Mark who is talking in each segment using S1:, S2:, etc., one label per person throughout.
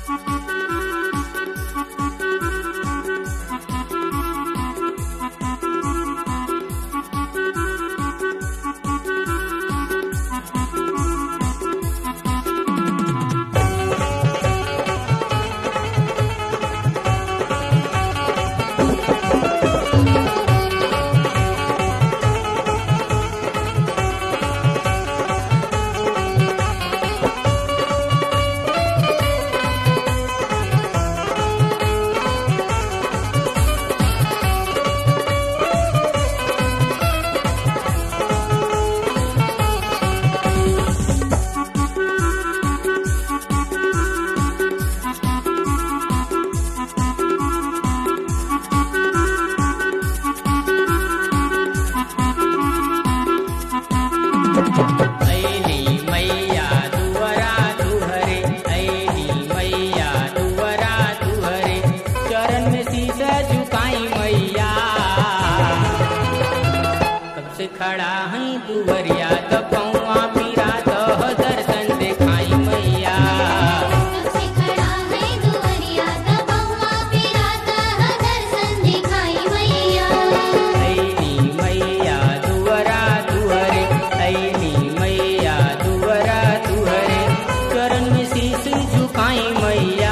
S1: खड़ा है दुवरिया तो पौआ पीरा तो दर्शन दिखाई मैया।
S2: से खड़ा है दुवरिया तो पौआ पीरा तो दर्शन दिखाई मैया।
S1: ऐनी मैया दुवरा दुहरे, ऐनी मैया दुवरा दुहरे, चरण में शीश झुकाई मैया।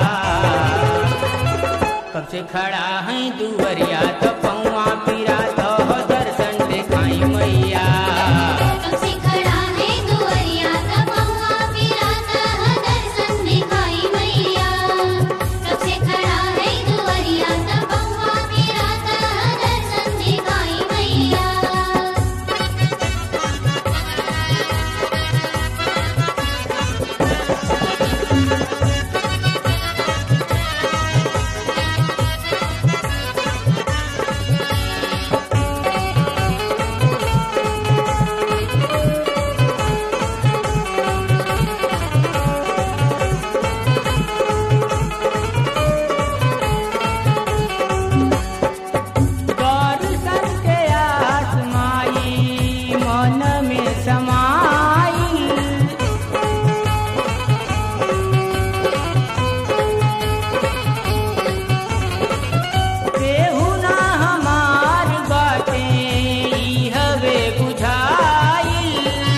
S1: कब से खड़ा है दुवरिया तो पौआ पीरा तो दर्शन दिखाई मैया।
S2: कब से खड़ा है दुवरिया तो पौआ पीरा तो दर्शन दिखाई मैया। कब से खड़ा है दुवरिया तो पौआ पीरा तो दर्शन दिखाई मैया।
S1: दर्शन के आस माई मन में समाई, केहू ना हमार बाटे ई हवे बुझाई।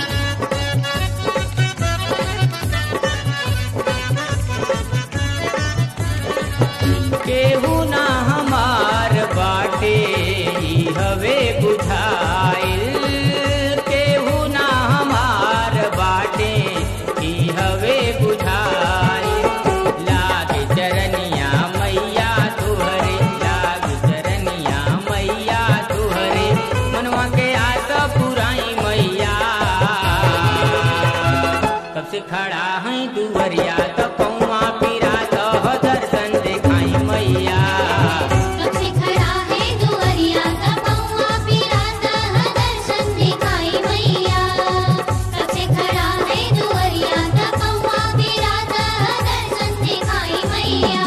S1: केहू ना हमार बाटे ई हवे बुझाइल, केहू ना हमार बाटे ई हवे बुझाइल। लाग चरनिया मैया तुहरे, लाग चरनिया मैया तुहरे, मनवा के आस पुराई मैया। कब से खड़ा है दुवरिया तो पौआ पीरा तो दर्शन दिखाई मैया।
S2: कब से खड़ा है दुवरिया तो पौआ पीरा तो दर्शन दिखाई मैया। कब से खड़ा है दुवरिया तो पौआ पीरा तो दर्शन दिखाई मैया।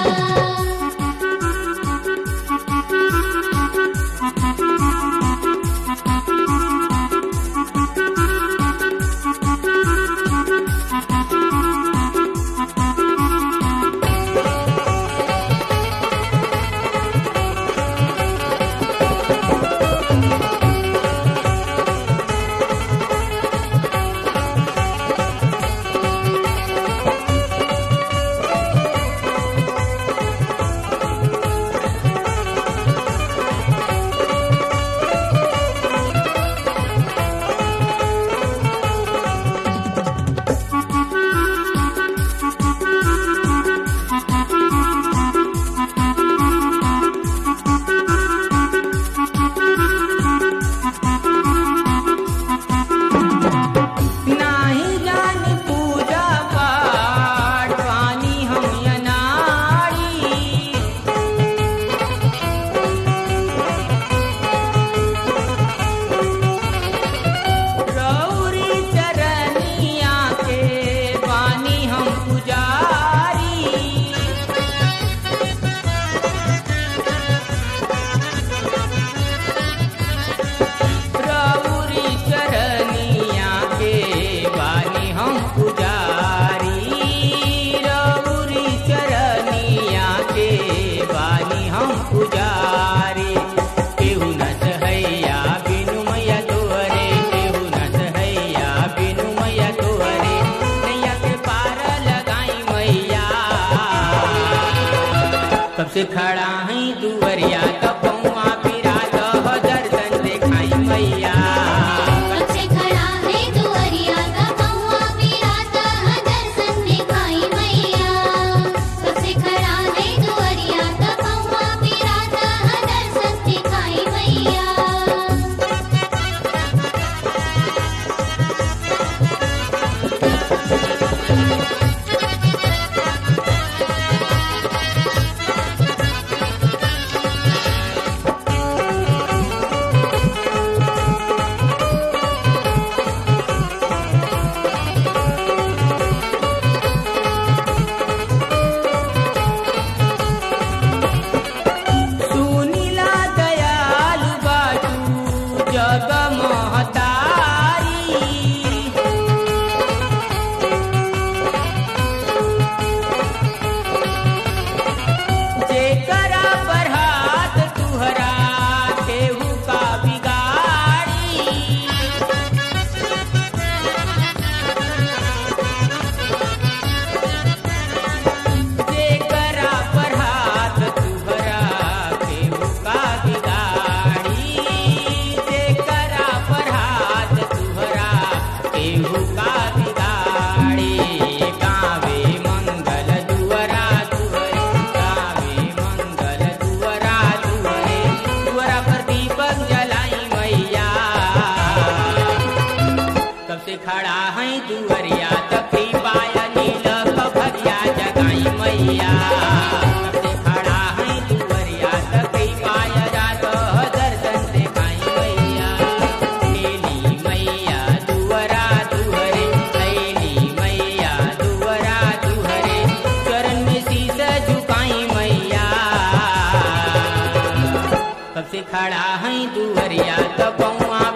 S1: से खड़ा है दुवरिया तो पौआ पिरा दह दर्शन देखाई मैया।
S2: कब से खड़ा है दुवरिया का पौआ पिराता है दर्शन दिखाई मैया। कब से खड़ा है दुवरिया का पौआ पिराता है दर्शन दिखाई मैया।
S1: सुनीला दयालु बाटू जग महतारी, जेकरा पर हाथ तुहरा केहू का बिगाड़ी। जेकरा पर हाथ तुहरा केहू का बिगाड़ी। जेकरा पर हाथ तुहरा केहू का बिगाड़ी। गावे मंगल दुअरा दुअरे, गावे मंगल दुअरा दुअरे, दुअरा पर दीपक जलाई मैया। कब से खड़ा है दुवरिया तक कृपाया नील भरिया जगाई मैया। कब से खड़ा है दुवरिया तक कृपाया जात दर्शन देखाई मैया। ऐली मैया दुअरा दुहरे, ऐली मैया दुअरा दुहरे, चरण में शीश झुकाई मैया। कब से खड़ा है दुवरिया तो पौआ